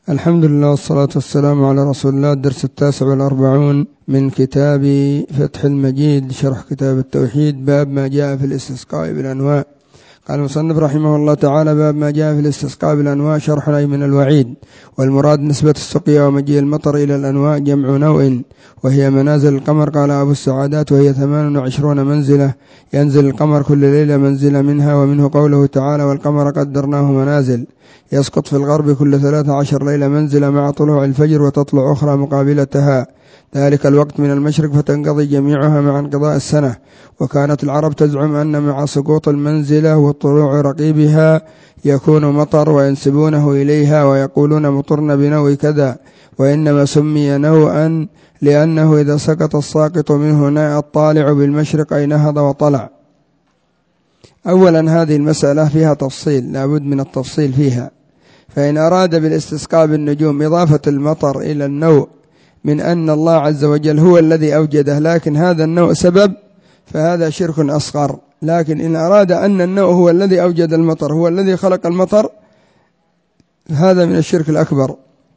الحمد لله والصلاة والسلام على رسول الله. الدرس 49 من كتاب فتح المجيد شرح كتاب التوحيد، باب ما جاء في الاستسقاء بالأنواع. قال المصنف رحمه الله تعالى: باب ما جاء في الاستسقاء بالأنواع، شرح أي من الوعيد. والمراد نسبة السقيا ومجيء المطر إلى الأنواع، جمع نوع، وهي منازل القمر. قال أبو السعادات: وهي 28 منزلة، ينزل القمر كل ليلة منزلة منها. ومنه قوله تعالى: والقمر قدرناه منازل، يسقط في الغرب كل 13 ليلة منزلة مع طلوع الفجر، وتطلع أخرى مقابلتها ذلك الوقت من المشرق، فتنقضي جميعها مع انقضاء السنة. وكانت العرب تزعم أن مع سقوط المنزلة وطلوع رقيبها يكون مطر، وينسبونه إليها ويقولون مطرن بنوء كذا، وإنما سمي نوءا لأنه إذا سقط الساقط منه ناء الطالع بالمشرق أي نهض وطلع. أولا، هذه المسألة فيها تفصيل، لابد من التفصيل فيها. فإن أراد بالاستسقاء بالنجوم إضافة المطر إلى النوء من أن الله عز وجل هو الذي أوجده، لكن هذا النوء سبب، فهذا شرك أصغر. لكن إن أراد أن النوء هو الذي أوجد المطر، هو الذي خلق المطر، هذا من الشرك الأكبر.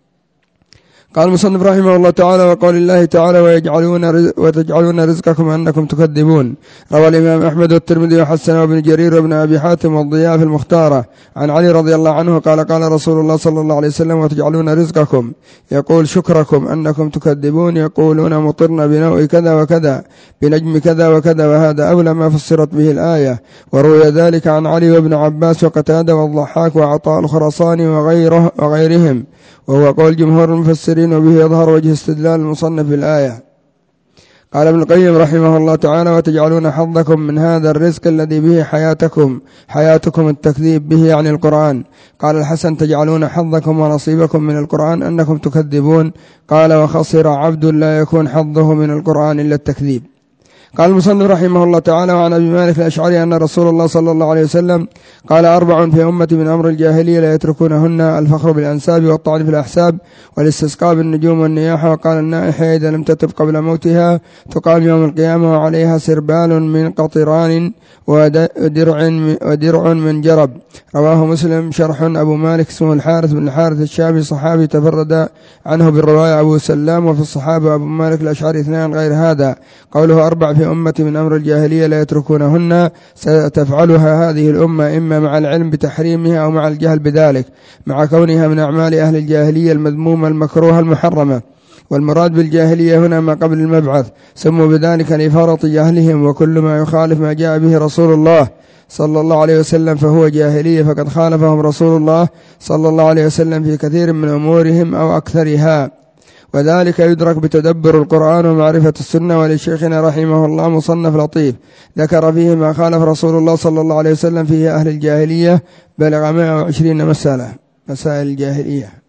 قال المصنف رحمه الله تعالى: وقول الله تعالى: وتجعلون رزقكم أنكم تكذبون. روى الإمام أحمد والترمذي وحسنه وابن جرير وابن أبي حاتم والضياء في المختارة عن علي رضي الله عنه قال: قال رسول الله صلى الله عليه وسلم: وتجعلون رزقكم، يقول شكركم أنكم تكذبون، يقولون مطرنا بنوء كذا وكذا بنجم كذا وكذا، وهذا أولى ما فسرت به الآية. وروي ذلك عن علي وابن عباس وقتادة والضحاك وعطاء الخراساني وغيرهم، وهو قول جمهور المفسرين، وبه يظهر وجه استدلال المصنف بالآية. قال ابن القيم رحمه الله تعالى: وتجعلون حظكم من هذا الرزق الذي به حياتكم التكذيب به عن القرآن. قال الحسن: تجعلون حظكم ونصيبكم من القرآن أنكم تكذبون. قال: وخسر عبد لا يكون حظه من القرآن إلا التكذيب. قال المصنف رحمه الله تعالى: وعن أبي مالك الأشعري أن رسول الله صلى الله عليه وسلم قال: 4 في أمتي من أمر الجاهلية لا يتركونهن: الفخر بالأنساب، والطعن في الأحساب، والاستسقاء بالنجوم والنياحة. وقال النائحة: إذا لم تتب قبل موتها تقام يوم القيامة وعليها سربال من قطران ودرع من جرب. رواه مسلم. شرح: أبو مالك اسمه الحارث بن الحارث الشامي، صحابي تفرد عنه بالرواية أبو سلام، وفي الصحابة أبو مالك الأشعري 2 غير هذا. قوله 4 في أمتي من أمر الجاهلية لا يتركونهن، ستفعلها هذه الأمة إما مع العلم بتحريمها أو مع الجهل بذلك، مع كونها من أعمال أهل الجاهلية المذمومة المكروهة المحرمة. والمراد بالجاهلية هنا ما قبل المبعث، سموا بذلك لفرط جهلهم، وكل ما يخالف ما جاء به رسول الله صلى الله عليه وسلم فهو جاهلية، فقد خالفهم رسول الله صلى الله عليه وسلم في كثير من أمورهم أو أكثرها، وذلك يدرك بتدبر القرآن ومعرفة السنة. ولشيخنا رحمه الله مصنف لطيف ذكر فيه ما خالف رسول الله صلى الله عليه وسلم فيه أهل الجاهلية، بلغ 120 مسائل الجاهلية.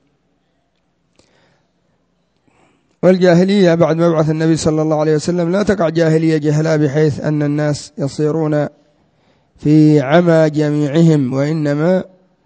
والجاهلية بعد مبعث النبي صلى الله عليه وسلم لا تقع جاهلية جهلاء بحيث أن الناس يصيرون في عمى جميعهم، وإنما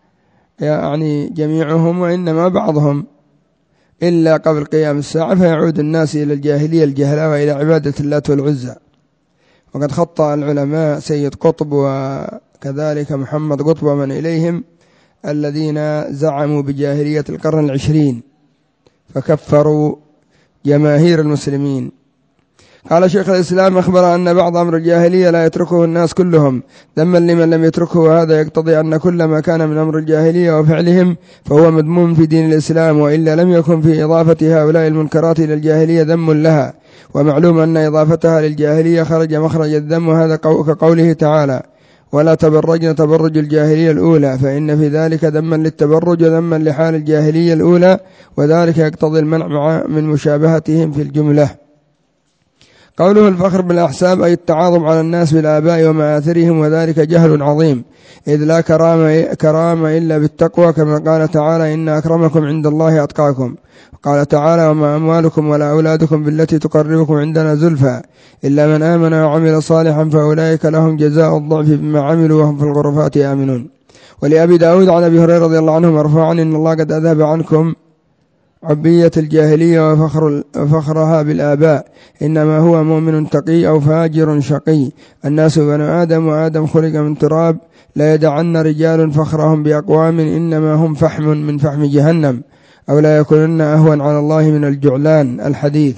جميعهم، وإنما بعضهم، إلا قبل قيام الساعة فيعود الناس إلى الجاهلية الجهلاء وإلى عبادة اللات والعزى. وقد خطأ العلماء سيد قطب وكذلك محمد قطب ومن إليهم الذين زعموا بجاهلية القرن 20 فكفروا جماهير المسلمين. قال شيخ الإسلام: أخبر أن بعض أمر الجاهلية لا يتركه الناس كلهم ذما لمن لم يتركه، وهذا يقتضي أن كل ما كان من أمر الجاهلية وفعلهم فهو مذموم في دين الإسلام، وإلا لم يكن في إضافة هؤلاء المنكرات إلى الجاهلية ذم لها. ومعلوم أن إضافتها للجاهلية خرج مخرج الذم، وهذا كقوله تعالى: ولا تبرجن تبرج الجاهلية الأولى، فإن في ذلك ذما للتبرج وذما لحال الجاهلية الأولى، وذلك يقتضي المنع من مشابهتهم في الجملة. قوله الفخر بالأحساب أي التعاظم على الناس بالآباء ومآثرهم، وذلك جهل عظيم، إذ لا كرامة إلا بالتقوى، كما قال تعالى: إن أكرمكم عند الله أتقاكم. قال تعالى: وما أموالكم ولا أولادكم بالتي تقربكم عندنا زلفى إلا من آمن وعمل صالحا فأولئك لهم جزاء الضعف بما عملوا وهم في الغرفات آمنون. ولأبي داود عن أبي هريرة رضي الله عنه مرفوعا: إن الله قد أذهب عنكم عبية الجاهلية وفخرها بالآباء، إنما هو مؤمن تقي أو فاجر شقي، الناس بنو آدم وآدم خلق من تراب، لا يدعن رجال فخرهم بأقوام إنما هم فحم من فحم جهنم، أو لا يكونن أهون على الله من الجعلان الحديث.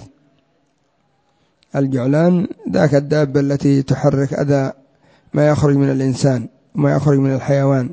الجعلان ذاك الدابة التي تحرك أذى ما يخرج من الإنسان وما يخرج من الحيوان.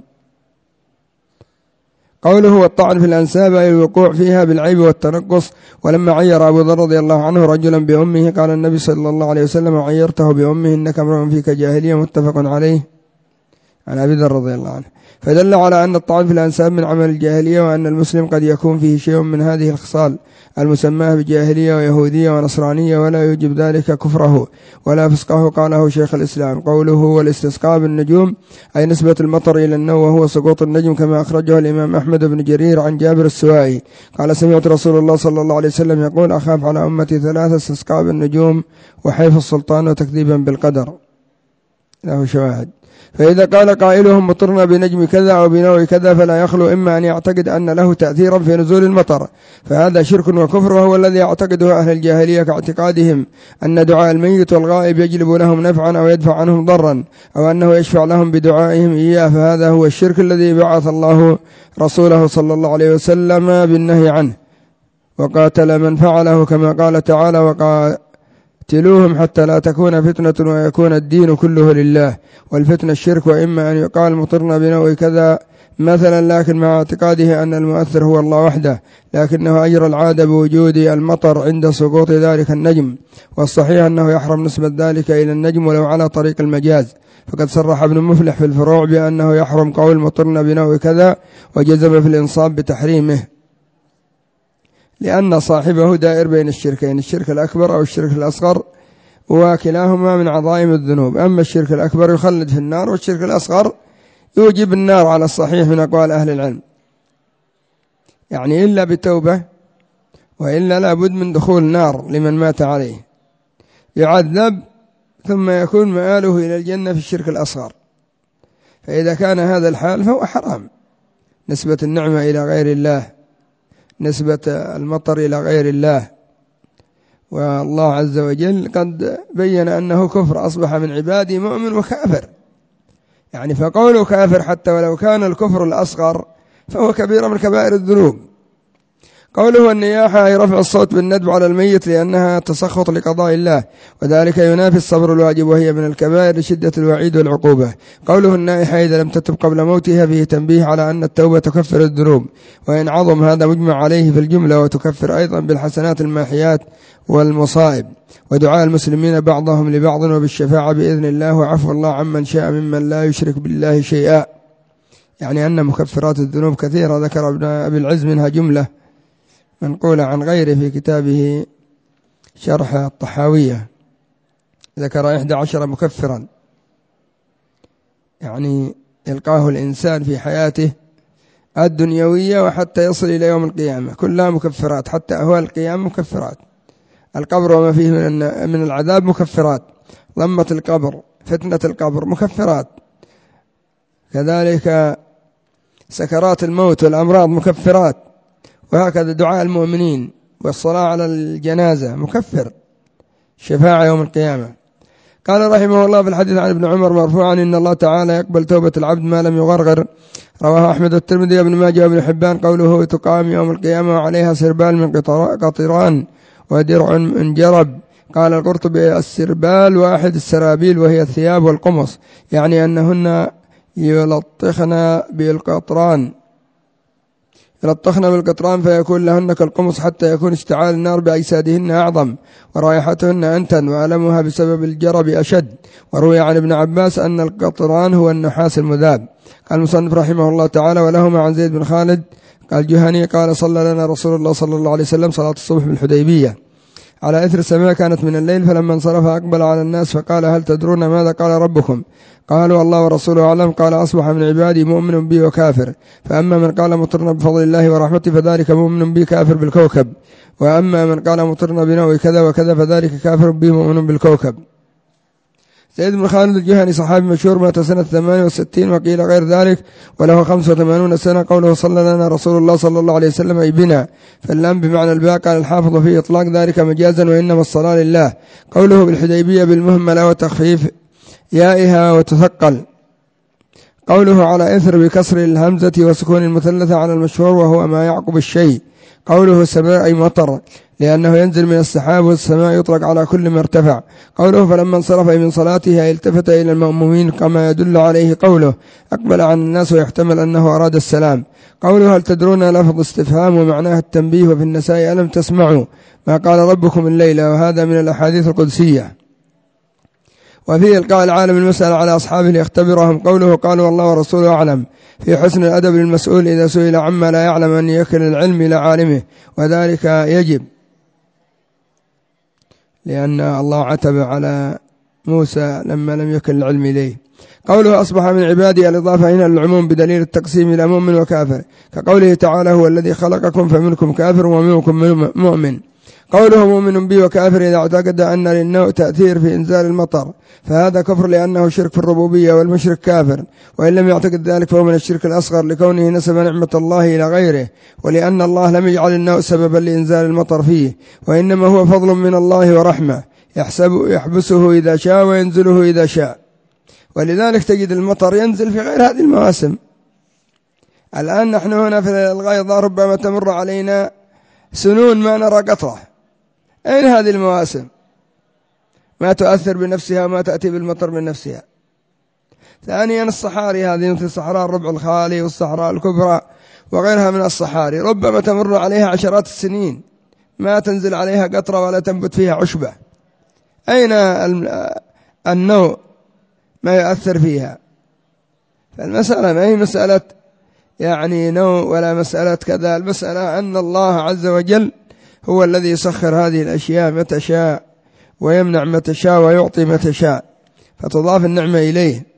قوله والطعن في الأنساب أي الوقوع فيها بالعيب والتنقص. ولما عير أبو ذر رضي الله عنه رجلا بأمه قال النبي صلى الله عليه وسلم عيرته بأمه إنك امرؤ فيك جاهلية، متفق عليه عن أبي ذر رضي الله عنه. فدل على أن الطعن في الأنساب من عمل الجاهلية، وأن المسلم قد يكون فيه شيء من هذه الخصال المسماة بجاهلية ويهودية ونصرانية، ولا يوجب ذلك كفره ولا فسقه. قاله شيخ الإسلام. قوله والاستسقاء بالنجوم أي نسبة المطر إلى النوء وهو سقوط النجم، كما أخرجه الإمام أحمد بن جرير عن جابر السوائي قال سمعت رسول الله صلى الله عليه وسلم يقول أخاف على أمتي ثلاثة: استسقاء بالنجوم وحيف السلطان وتكذيبا بالقدر. له شواهد. فإذا قال قائلهم مطرنا بنجم كذا أو بنوع كذا فلا يخلو إما أن يعتقد أن له تأثيرا في نزول المطر، فهذا شرك وكفر، وهو الذي يعتقده أهل الجاهلية كاعتقادهم أن دعاء الميت والغائب يجلب لهم نفعا أو يدفع عنهم ضرا، أو أنه يشفع لهم بدعائهم إياه، فهذا هو الشرك الذي بعث الله رسوله صلى الله عليه وسلم بالنهي عنه، وقاتل من فعله كما قال تعالى وقاتلوهم حتى لا تكون فتنة ويكون الدين كله لله. والفتنة الشرك، وإما أن يقال مطرنا بنوع كذا مثلا، لكن مع اعتقاده أن المؤثر هو الله وحده، لكنه أجرى العادة بوجود المطر عند سقوط ذلك النجم. والصحيح أنه يحرم نسبة ذلك إلى النجم ولو على طريق المجاز، فقد صرح ابن مفلح في الفروع بأنه يحرم قول مطرنا بنوع كذا، وجزم في الإنصاب بتحريمه، لأن صاحبه دائر بين الشركين، الشرك الأكبر أو الشرك الأصغر، وكلاهما من عظائم الذنوب. أما الشرك الأكبر يخلد في النار، والشرك الأصغر يوجب النار على الصحيح من أقوال أهل العلم، يعني إلا بتوبة، وإلا لابد من دخول نار لمن مات عليه، يعذب ثم يكون مآله إلى الجنة في الشرك الأصغر. فإذا كان هذا الحال فهو حرام، نسبة النعمة إلى غير الله، نسبة المطر إلى غير الله. والله عز وجل قد بين أنه كفر، أصبح من عبادي مؤمن وكافر، يعني فقوله كافر حتى ولو كان الكفر الأصغر فهو كبيرة من كبائر الذنوب. قوله النياحة أي رفع الصوت بالندب على الميت لأنها تسخط لقضاء الله، وذلك ينافي الصبر الواجب، وهي من الكبائر لشدة الوعيد والعقوبة. قوله النائحة إذا لم تتب قبل موتها فيه تنبيه على أن التوبة تكفر الذنوب، وإن عظم هذا مجمع عليه في الجملة، وتكفر أيضا بالحسنات الماحيات والمصائب، ودعاء المسلمين بعضهم لبعض، وبالشفاعة بإذن الله، وعفو الله عمن شاء ممن لا يشرك بالله شيئا. يعني أن مكفرات الذنوب كثيرة، ذكر ابن أبي العز منها جملة منقولة عن غيره في كتابه شرح الطحاوية، ذكر 11 مكفرا، يعني يلقاه الإنسان في حياته الدنيوية وحتى يصل إلى يوم القيامة، كلها مكفرات، حتى أهوال القيامة مكفرات، القبر وما فيه من العذاب مكفرات، ضمة القبر، فتنة القبر مكفرات، كذلك سكرات الموت والأمراض مكفرات، وهكذا دعاء المؤمنين والصلاة على الجنازة مكفر، شفاعة يوم القيامة. قال رحمه الله في الحديث عن ابن عمر مرفوعا إن الله تعالى يقبل توبة العبد ما لم يغرغر، رواه أحمد والترمذي وابن ماجه وابن حبان. قوله تقام يوم القيامة وعليها سربال من قطران ودرع من جرب. قال القرطبي السربال واحد السرابيل، وهي الثياب والقمص، يعني أنهن يلطخن بالقطران فيكون لهن كالقمص، حتى يكون اشتعال النار بأجسادهن أعظم، ورائحتهن أنتن، وألمها بسبب الجرب أشد. وروي عن ابن عباس أن القطران هو النحاس المذاب. قال المصنف رحمه الله تعالى ولهما عن زيد بن خالد قال جهني قال صلى لنا رسول الله صلى الله عليه وسلم صلاة الصبح بالحديبية على إثر سماء كانت من الليل، فلما انصرف أقبل على الناس فقال هل تدرون ماذا قال ربكم؟ قالوا الله ورسوله أعلم. قال أصبح من عبادي مؤمن بي وكافر، فأما من قال مطرنا بفضل الله ورحمته فذلك مؤمن بي كافر بالكوكب، وأما من قال مطرنا بنوع كذا وكذا فذلك كافر بي مؤمن بالكوكب. زيد بن خالد الجهني صحابي مشهور، مات سنة 68 وقيل غير ذلك، وله 85 سنة. قوله صلى لنا رسول الله صلى الله عليه وسلم أي بنا، فاللام بمعنى الباء. قال الحافظ في إطلاق ذلك مجازا، وإنما الصلاة لله. قوله بالحديبية بالمهملة وتخفيف يائها وتثقل. قوله على إثر بكسر الهمزة وسكون المثلثة على المشهور، وهو ما يعقب الشيء، قوله سماء أي مطر، لأنه ينزل من السحاب، والسماء يطلق على كل ما ارتفع. قوله فلما انصرف من صلاته التفت إلى المأمومين، كما يدل عليه قوله أقبل عن الناس، ويحتمل أنه أراد السلام. قوله هل تدرون لفظ استفهام ومعناه التنبيه، وفي النساء ألم تسمعوا ما قال ربكم الليلة، وهذا من الأحاديث القدسية. وفيه إلقاء العالم المسألة على أصحابه ليختبرهم. قوله قالوا والله ورسوله أعلم، في حسن الأدب للمسؤول إذا سئل عما لا يعلم أن يكل العلم إلى عالمه، وذلك يجب، لأن الله عتب على موسى لما لم يكل العلم إليه. قوله أصبح من عبادي، الإضافة هنا للعموم بدليل التقسيم إلى مؤمن وكافر، كقوله تعالى هو الذي خلقكم فمنكم كافر ومنكم مؤمن. قوله مؤمن بي وكافر إذا اعتقد أن للنوء تأثير في إنزال المطر فهذا كفر، لأنه شرك في الربوبية، والمشرك كافر، وإن لم يعتقد ذلك فهو من الشرك الأصغر، لكونه نسب نعمة الله إلى غيره، ولأن الله لم يجعل النوء سببا لإنزال المطر فيه، وإنما هو فضل من الله ورحمة يحبسه إذا شاء وينزله إذا شاء. ولذلك تجد المطر ينزل في غير هذه المواسم. الآن نحن هنا في الغيضة ربما تمر علينا سنون ما نرى قطرة. أين هذه المواسم؟ ما تؤثر بنفسها وما تأتي بالمطر من نفسها. ثانيا الصحاري، هذه مثل صحراء الربع الخالي والصحراء الكبرى وغيرها من الصحاري، ربما تمر عليها عشرات السنين ما تنزل عليها قطرة ولا تنبت فيها عشبة. أين النوء ما يؤثر فيها؟ فالمسألة ما هي مسألة يعني نوء ولا مسألة كذا، المسألة أن الله عز وجل هو الذي يسخر هذه الأشياء متى شاء، ويمنع متى شاء، ويعطي متى شاء، فتضاف النعمة إليه.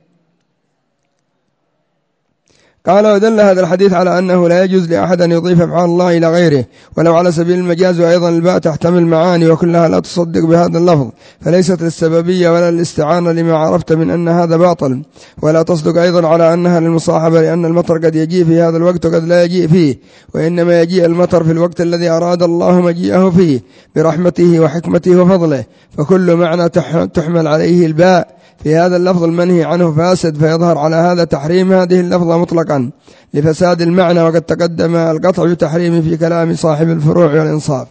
قال ودل هذا الحديث على أنه لا يجوز لأحد أن يضيف أفعال الله إلى غيره ولو على سبيل المجاز، وأيضا الباء تحتمل معاني وكلها لا تصدق بهذا اللفظ، فليست للسببية ولا للاستعانة لما عرفت من أن هذا باطل، ولا تصدق أيضا على أنها للمصاحبة، لأن المطر قد يجيء في هذا الوقت وقد لا يجيء فيه، وإنما يجيء المطر في الوقت الذي أراد الله مجيئه فيه برحمته وحكمته وفضله، فكل معنى تحمل عليه الباء في هذا اللفظ المنهي عنه فاسد، فيظهر على هذا تحريم هذه اللفظة مطلقا لفساد المعنى، وقد تقدم القطع بتحريمه في كلام صاحب الفروع والإنصاف.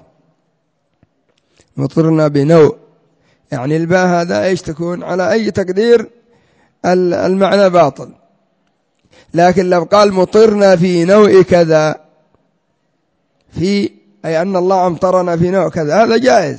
مطرنا بنوء، يعني الباء هذا ايش تكون على أي تقدير المعنى باطل، لكن لو قال مطرنا في نوء كذا، في أي أن الله أمطرنا في نوء كذا، هذا جائز،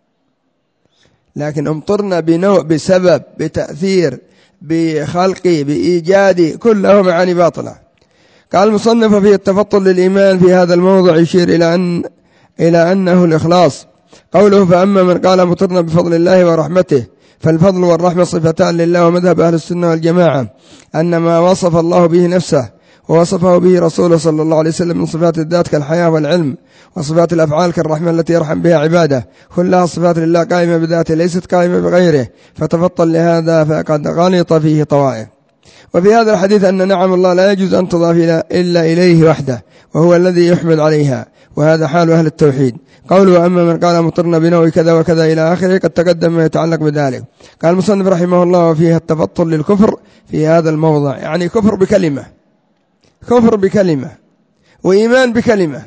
لكن امطرنا بنوء بسبب بتأثير بخلقي بإيجادي كله معاني باطلة. قال المصنف فيه التفضل للإيمان في هذا الموضع يشير إلى أنه الإخلاص. قوله فأما من قال مطرنا بفضل الله ورحمته، فالفضل والرحمة صفتان لله، ومذهب أهل السنة والجماعة أن ما وصف الله به نفسه ووصفه به رسوله صلى الله عليه وسلم من صفات الذات كالحياة والعلم، وصفات الأفعال كالرحمة التي يرحم بها عباده، كلها صفات لله قائمة بذاته ليست قائمة بغيره، فتفضل لهذا فقد غلط فيه طوائف. وفي هذا الحديث أن نعم الله لا يجوز أن تضاف إلا إليه وحده، وهو الذي يحمد عليها، وهذا حال أهل التوحيد. قوله أما من قال مطرنا بنوء كذا وكذا إلى آخره قد تقدم ما يتعلق بذلك. قال المصنف رحمه الله وفيها التفضل للكفر في هذا الموضع، يعني كفر بكلمة، كفر بكلمة وإيمان بكلمة،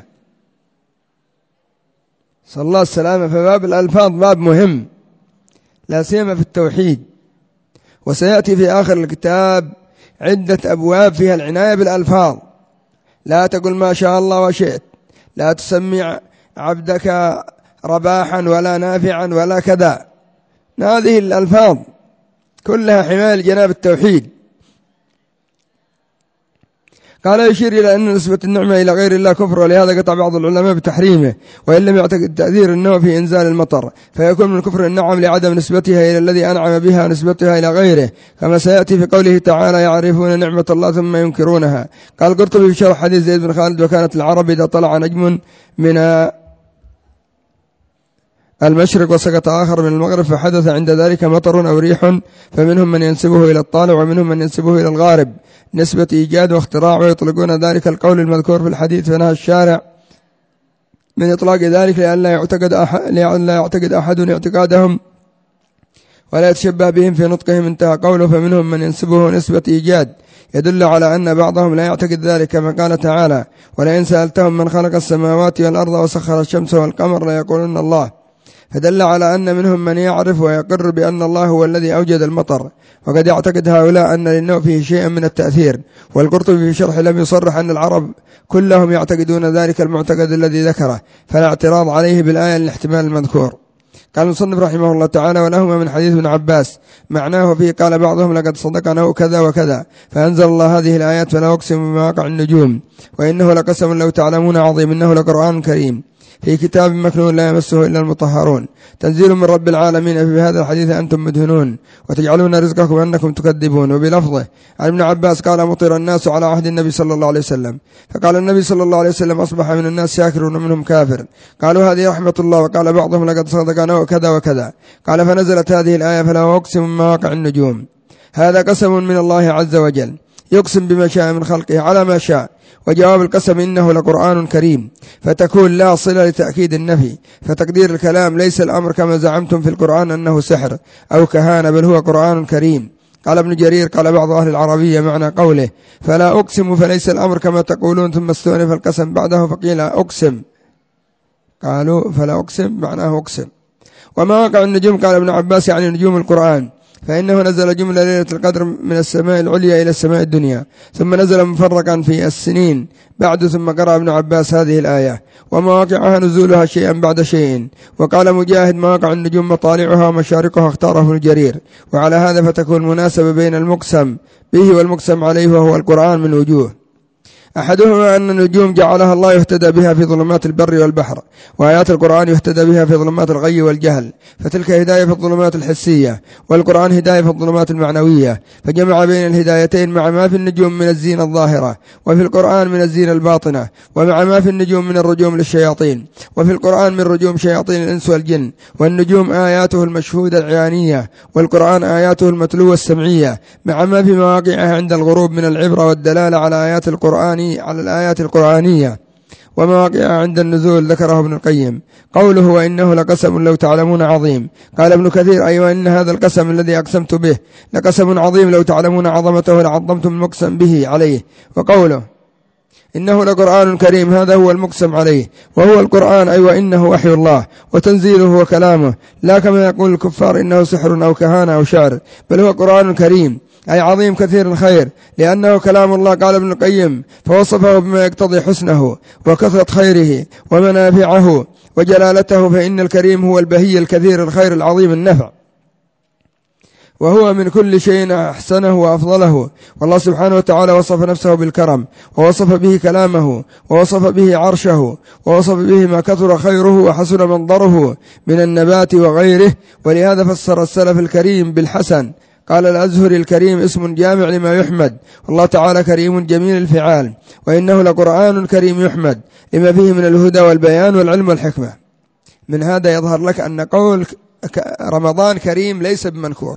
صلى الله السلامة. فباب الألفاظ باب مهم لا سيما في التوحيد، وسيأتي في آخر الكتاب عدة أبواب فيها العناية بالألفاظ. لا تقل ما شاء الله وشئت، لا تسمي عبدك رباحا ولا نافعا ولا كذا، هذه الألفاظ كلها حماية لجناب التوحيد. قال يشير إلى أن نسبة النعمة إلى غير الله كفر، ولهذا قطع بعض العلماء بتحريمه، وإن لم يعتقد تأثير النوع في إنزال المطر، فيكون من كفر النعم لعدم نسبتها إلى الذي أنعم بها ونسبتها إلى غيره، كما سيأتي في قوله تعالى يعرفون نعمة الله ثم ينكرونها. قال قرطبي في شرح حديث زيد بن خالد وكانت العرب إذا طلع نجم من المشرق وسقط آخر من المغرب فحدث عند ذلك مطر أو ريح، فمنهم من ينسبه إلى الطالع ومنهم من ينسبه إلى الغارب نسبة إيجاد واختراع، ويطلقون ذلك القول المذكور في الحديث، فنهى الشارع من إطلاق ذلك لأن لا يعتقد أحد اعتقادهم ولا يتشبه بهم في نطقهم. انتهى قوله. فمنهم من ينسبه نسبة إيجاد يدل على أن بعضهم لا يعتقد ذلك، كما قال تعالى: ولئن سألتهم من خلق السماوات والأرض وسخر الشمس والقمر ليقولن الله. فدل على أن منهم من يعرف ويقر بأن الله هو الذي أوجد المطر، وقد يعتقد هؤلاء أن للنوء فيه شيئا من التأثير. والقرطبي في شرح لم يصرح أن العرب كلهم يعتقدون ذلك المعتقد الذي ذكره، فلا اعتراض عليه بالآية للاحتمال المذكور. قال المصنف رحمه الله تعالى: ولهما من حديث ابن عباس معناه فيه قال بعضهم: لقد صدقنا كذا وكذا، فأنزل الله هذه الآيات: فلا أقسم بمواقع النجوم وإنه لقسم لو تعلمون عظيم إنه لقرآن كريم في كتاب مكنون لا يمسه إلا المطهرون تنزيل من رب العالمين. في هذا الحديث أنتم مدهنون وتجعلون رزقكم أنكم تكذبون. وبلفظه عن ابن عباس قال: مطر الناس على عهد النبي صلى الله عليه وسلم، فقال النبي صلى الله عليه وسلم: أصبح من الناس شاكر ومنهم كافر. قالوا: هذه رحمة الله. وقال بعضهم: لقد صدقنا وكذا وكذا. قال: فنزلت هذه الآية: فلا أقسم بمواقع النجوم. هذا قسم من الله عز وجل، يقسم بما شاء من خلقه على ما شاء. وجواب القسم إنه لقرآن كريم، فتكون لا صلة لتأكيد النفي، فتقدير الكلام: ليس الأمر كما زعمتم في القرآن أنه سحر أو كهانة، بل هو قرآن كريم. قال ابن جرير: قال بعض أهل العربية معنى قوله فلا أقسم فليس الأمر كما تقولون، ثم استؤنف القسم بعده فقيل أقسم. قالوا فلا أقسم معناه أقسم. ومواقع النجوم قال ابن عباس يعني نجوم القرآن، فإنه نزل جملة ليلة القدر من السماء العليا إلى السماء الدنيا، ثم نزل مفرقا في السنين بعد، ثم قرأ ابن عباس هذه الآية: ومواقعها نزولها شيئا بعد شيء. وقال مجاهد: مواقع النجوم مطالعها ومشارقها، اختاره ابن جرير. وعلى هذا فتكون مناسبة بين المقسم به والمقسم عليه وهو القرآن من وجوه. أحدهما أن النجوم جعلها الله يهتدى بها في ظلمات البر والبحر، وآيات القرآن يهتدى بها في ظلمات الغي والجهل، فتلك هداية في الظلمات الحسية، والقرآن هداية في الظلمات المعنوية، فجمع بين الهدايتين مع ما في النجوم من الزينة الظاهرة، وفي القرآن من الزينة الباطنة، ومع ما في النجوم من الرجوم للشياطين، وفي القرآن من رجوم شياطين الإنس والجن. والنجوم آياته المشهودة العيانية، والقرآن آياته المتلوة السمعية، مع ما في مواقعها عند الغروب من العبرة والدلالة على الآيات القرآنية، ومواقعها عند النزول. ذكره ابن القيم. قوله: وإنه لقسم لو تعلمون عظيم. قال ابن كثير: أيوة، إن هذا القسم الذي أقسمت به لقسم عظيم، لو تعلمون عظمته لعظمتم المقسم به عليه. وقوله إنه لقرآن كريم، هذا هو المقسم عليه، وهو القرآن، أيوة إنه وحي الله وتنزيله وكلامه، لا كما يقول الكفار إنه سحر أو كهانة أو شعر، بل هو قرآن كريم، أي عظيم كثير الخير، لأنه كلام الله. قال ابن القيم: فوصفه بما يقتضي حسنه وكثرة خيره ومنافعه وجلالته، فإن الكريم هو البهي الكثير الخير العظيم النفع، وهو من كل شيء أحسنه وأفضله. والله سبحانه وتعالى وصف نفسه بالكرم، ووصف به كلامه، ووصف به عرشه، ووصف به ما كثر خيره وحسن منظره من النبات وغيره. ولهذا فسر السلف الكريم بالحسن. قال الأزهري: الكريم اسم جامع لما يحمد، والله تعالى كريم جميل الفعال، وإنه لقرآن كريم يحمد لما فيه من الهدى والبيان والعلم والحكمة. من هذا يظهر لك أن قول رمضان كريم ليس بمنكور.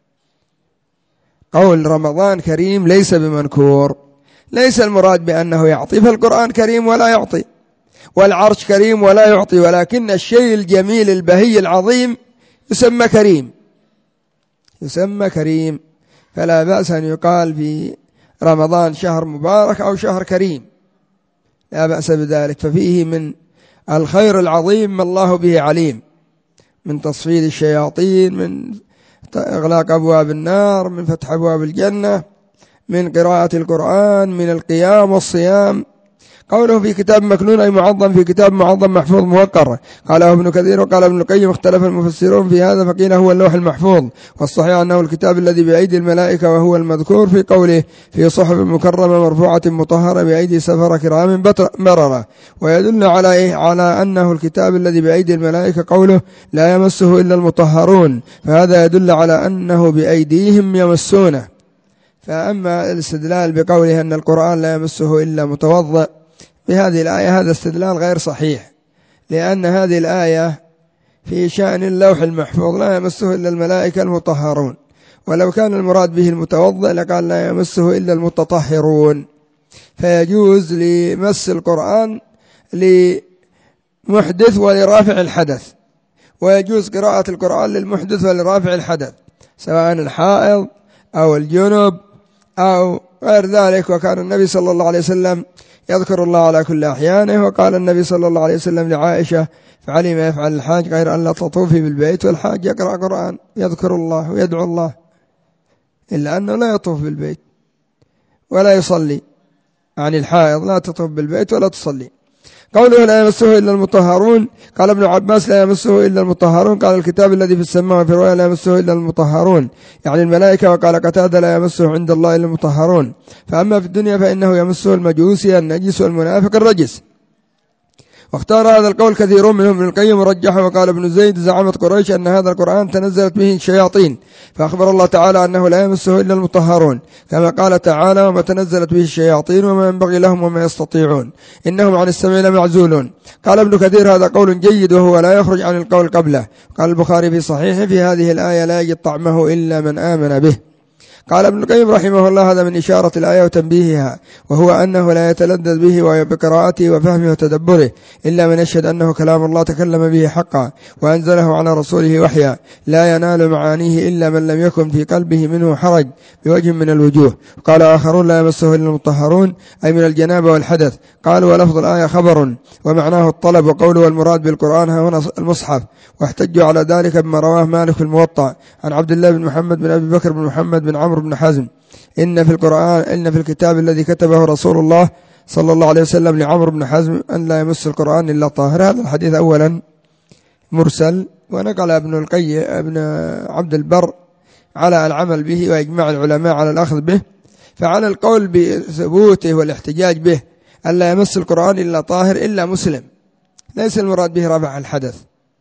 قول رمضان كريم ليس بمنكور، ليس المراد بأنه يعطي، فالقرآن كريم ولا يعطي، والعرش كريم ولا يعطي، ولكن الشيء الجميل البهي العظيم يسمى كريم، يسمى كريم. فلا بأس أن يقال في رمضان شهر مبارك أو شهر كريم، لا بأس بذلك، ففيه من الخير العظيم ما الله به عليم، من تصفيد الشياطين، من إغلاق أبواب النار، من فتح أبواب الجنة، من قراءة القرآن، من القيام والصيام. قوله في كتاب مكنون أي معظم، في كتاب معظم محفوظ موقر. قاله ابن كثير. وقال ابن القيم: اختلف المفسرون في هذا، فقيل هو اللوح المحفوظ، والصحيح أنه الكتاب الذي بأيدي الملائكة، وهو المذكور في قوله: في صحف مكرمة مرفوعة مطهرة بأيدي سفرة كرام بررة. ويدل على أنه الكتاب الذي بأيدي الملائكة قوله: لا يمسه إلا المطهرون، فهذا يدل على أنه بأيديهم يمسونه. فأما الاستدلال بقوله أن القرآن لا يمسه إلا متوضئ بهذه الآية، هذا استدلال غير صحيح، لأن هذه الآية في شأن اللوح المحفوظ لا يمسه إلا الملائكة المطهرون، ولو كان المراد به المتوضئ لقال لا يمسه إلا المتطهرون. فيجوز لمس القرآن لمحدث ولرافع الحدث، ويجوز قراءة القرآن للمحدث ولرافع الحدث. سواء الحائض أو الجنب أو غير ذلك. وكان النبي صلى الله عليه وسلم يذكر الله على كل أحيانه. وقال النبي صلى الله عليه وسلم لعائشة: فعلي ما يفعل الحاج غير أن لا تطوفي بالبيت والحاج يقرأ قرآن يذكر الله ويدعو الله، إلا أنه لا يطوف بالبيت ولا يصلي. عن الحائض لا تطوف بالبيت ولا تصلي. قوله لا يمسه إلا المطهرون، قال ابن عباس: لا يمسه إلا المطهرون. قال الكتاب الذي في السماء وفي الرواية: لا يمسه إلا المطهرون، يعني الملائكة. وقال قتادة: لا يمسه عند الله إلا المطهرون. فأما في الدنيا فإنه يمسه المجوسي النجس والمنافق الرجس. واختار هذا القول كثير منهم ابن القيم ورجحه. وقال ابن زيد: زعمت قريش أن هذا القرآن تنزلت به الشياطين، فأخبر الله تعالى أنه لا يمسه إلا المطهرون، كما قال تعالى: وما تنزلت به الشياطين وما ينبغي لهم وما يستطيعون إنهم عن السمع لمعزولون. قال ابن كثير: هذا قول جيد وهو لا يخرج عن القول قبله. قال البخاري في صحيحه: في هذه الآية لا يجد طعمه إلا من آمن به. قال ابن القيم رحمه الله: هذا من إشارة الآية وتنبيهها، وهو أنه لا يتلذذ به وبقراءته وفهمه وتدبره إلا من يشهد أنه كلام الله تكلم به حقا وأنزله على رسوله وحيا، لا ينال معانيه إلا من لم يكن في قلبه منه حرج بوجه من الوجوه. قال آخرون: لا يمسه إلا المطهرون، أي من الجنابة والحدث. قال: ولفظ الآية خبر ومعناه الطلب. وقوله المراد بالقرآن هنا المصحف. واحتجوا على ذلك بما رواه مالك في الموطأ عن عبد الله بن محمد بن أبي بكر بن محمد بن عمرو بن حزم: إن في الكتاب الذي كتبه رسول الله صلى الله عليه وسلم لعمرو بن حزم أن لا يمس القرآن إلا طاهر. هذا الحديث أولا مرسل، ونقل ابن عبد البر على العمل به وإجماع العلماء على الأخذ به. فعلى القول بثبوته والاحتجاج به أن لا يمس القرآن إلا طاهر إلا مسلم، ليس المراد به رفع الحدث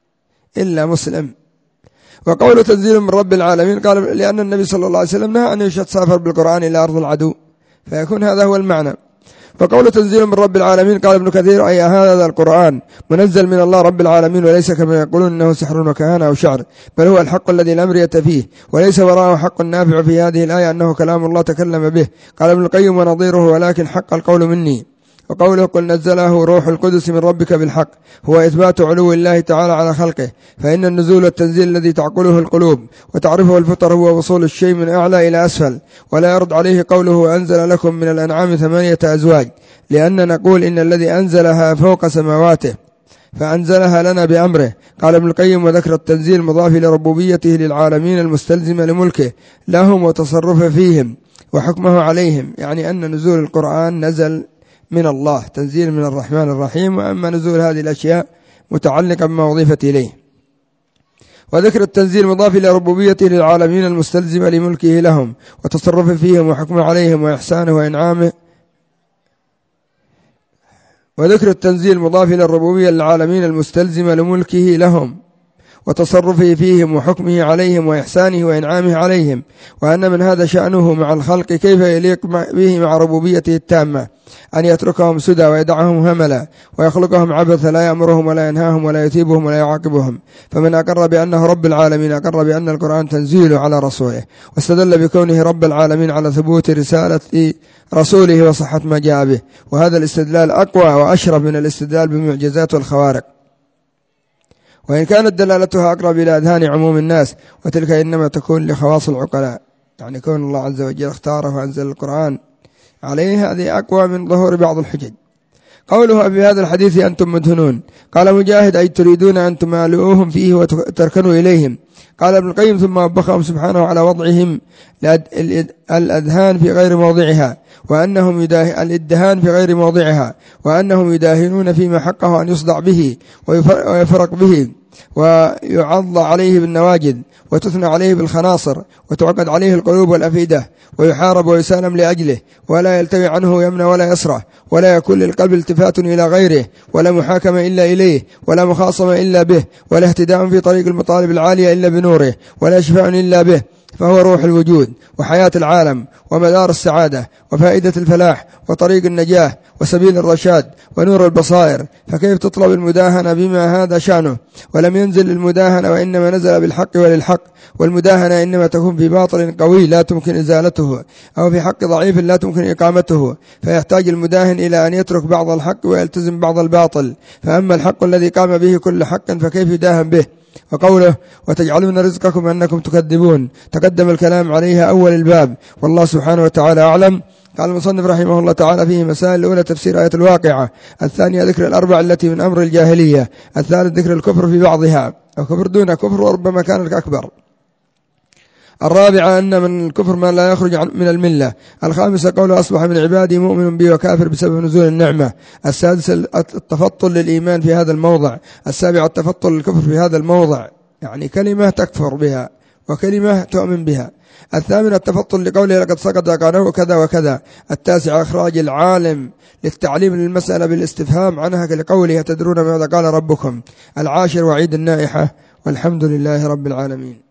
إلا مسلم. وقوله تنزيل من رب العالمين، قال لأن النبي صلى الله عليه وسلم نهى أن يسافر بالقرآن إلى أرض العدو، فيكون هذا هو المعنى. وقوله تنزيل من رب العالمين، قال ابن كثير: أي هذا القرآن منزل من الله رب العالمين، وليس كما يقولون أنه سحر وكهانة أو شعر، بل هو الحق الذي لا مرية فيه، وليس وراءه حق نافع في هذه الآية أنه كلام الله تكلم به. قال ابن القيم: ونظيره: ولكن حق القول مني. وقوله: قل نزله روح القدس من ربك بالحق، هو إثبات علو الله تعالى على خلقه، فإن النزول والتنزيل الذي تعقله القلوب وتعرفه الفطر هو وصول الشيء من أعلى إلى أسفل. ولا يرد عليه قوله: وأنزل لكم من الأنعام 8 أزواج، لأن نقول إن الذي أنزلها فوق سماواته فأنزلها لنا بأمره. قال ابن القيم: وذكر التنزيل مضاف لربوبيته للعالمين المستلزمة لملكه لهم وتصرفه فيهم وحكمه عليهم، يعني أن نزول القرآن نزل من الله تنزيل من الرحمن الرحيم، وأما نزول هذه الأشياء متعلقة بما أضيفت إليه. وذكر التنزيل مضاف إلى ربوبيته للعالمين المستلزمة لملكه لهم وتصرفه فيهم وحكمه عليهم وإحسانه وإنعامه. وذكر التنزيل مضاف إلى الربوبية للعالمين المستلزمة لملكه لهم وتصرفه فيهم وحكمه عليهم وإحسانه وإنعامه عليهم، وأن من هذا شأنه مع الخلق كيف يليق به مع ربوبيته التامة، أن يتركهم سدى ويدعهم هملا ويخلقهم عبثا، لا يأمرهم ولا ينهاهم ولا يثيبهم ولا يعاقبهم. فمن أقر بأنه رب العالمين أقر بأن القرآن تنزيله على رسوله، واستدل بكونه رب العالمين على ثبوت رسالة رسوله وصحة ما جاء به. وهذا الاستدلال أقوى وأشرف من الاستدلال بالمعجزات والخوارق، وإن كانت دلالتها أقرب إلى أذهان عموم الناس، وتلك إنما تكون لخواص العقلاء، يعني كون الله عز وجل اختاره وأنزل القرآن عليه، هذه أقوى من ظهور بعض الحجج. قوله: في هذا الحديث أنتم مدهنون، قال مجاهد: أي تريدون أن تمالؤوهم فيه وتركنوا إليهم. قال ابن القيم: ثم وبخهم سبحانه على وضعهم الأذهان في غير موضعها، وأنهم الإدهان في غير موضعها، وأنهم يداهنون فيما حقه أن يصدع به ويفرق به ويعض عليه بالنواجذ وتثنى عليه بالخناصر وتعقد عليه القلوب والأفئدة ويحارب ويسالم لأجله، ولا يلتوي عنه يمنى ولا يسرى، ولا يكون للقلب التفات إلى غيره، ولا محاكمة إلا إليه، ولا مخاصمة إلا به، ولا اهتداء في طريق المطالب العالية إلا بنوره، ولا شفاء إلا به. فهو روح الوجود وحياة العالم ومدار السعادة وفائدة الفلاح وطريق النجاة وسبيل الرشاد ونور البصائر. فكيف تطلب المداهنة بما هذا شأنه؟ ولم ينزل المداهنة، وإنما نزل بالحق وللحق، والمداهنة إنما تكون في باطل قوي لا تمكن إزالته، أو في حق ضعيف لا تمكن إقامته، فيحتاج المداهن إلى أن يترك بعض الحق ويلتزم بعض الباطل. فأما الحق الذي قام به كل حق فكيف يداهن به؟ وقوله وتجعلون رزقكم أنكم تكذبون تقدم الكلام عليها أول الباب، والله سبحانه وتعالى أعلم. قال المصنف رحمه الله تعالى فيه مسائل: الأولى تفسير آية الواقعة، الثانية ذكر الأربع التي من أمر الجاهلية، الثالث ذكر الكفر في بعضها أو كفر دون كفر وربما كان الأكبر، الرابعة أن من الكفر ما لا يخرج من الملة، الخامسة قوله أصبح من عبادي مؤمن بي وكافر بسبب نزول النعمة، السادسة التفضل للإيمان في هذا الموضع، السابعة التفضل للكفر في هذا الموضع، يعني كلمة تكفر بها وكلمة تؤمن بها، الثامنة التفضل لقوله لقد سقط قانه كذا وكذا، التاسعة إخراج العالم للتعليم للمسألة بالاستفهام عنها لقوله تدرون ماذا قال ربكم، العاشر وعيد النائحة، والحمد لله رب العالمين.